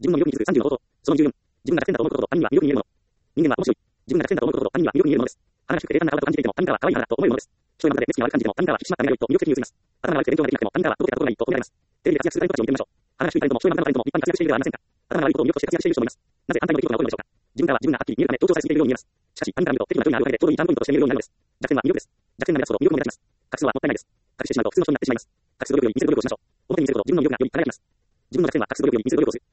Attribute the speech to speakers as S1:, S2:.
S1: 自分の魅力に気づく30のこと。その14。自分が弱点だと思うことと他人には魅力に見えるもの。人間は面白い。自分が弱点だと思うことと他人には魅力に見えるものです。鼻が低くて平坦な体と感じていても他人からは可愛い花だと思えるものです。人の中で目つきが悪く感じても他人からは引き締まった目が良いと魅力的に映ります。頭が悪くて勉強ができなくても他人からはどこでかどこがいいと褒められます。テレビで活躍するタレントたちを見てみましょう。鼻が低いタレントも人の中のタレントも立派に活躍しているではありませんか。頭が悪いことを魅力として活躍している人もいます。なぜ反対の出来事が起こるのでしょうか。自分からは自分がはっきり見えるため同調されすぎているように見えます。しかし他人から見ると適度な距離があるだけでちょうどいいチャームポイントとして見えるようになるのです。弱点は魅力です。弱点が目立つほど魅力も目立ちます。隠すのはもったいないです。隠してしまうと普通の人になってしまいます。隠す努力より見せる努力をしましょう。表に見せるほど自分の魅力がより輝きます。自分の弱点は隠す努力より見せる努力をする。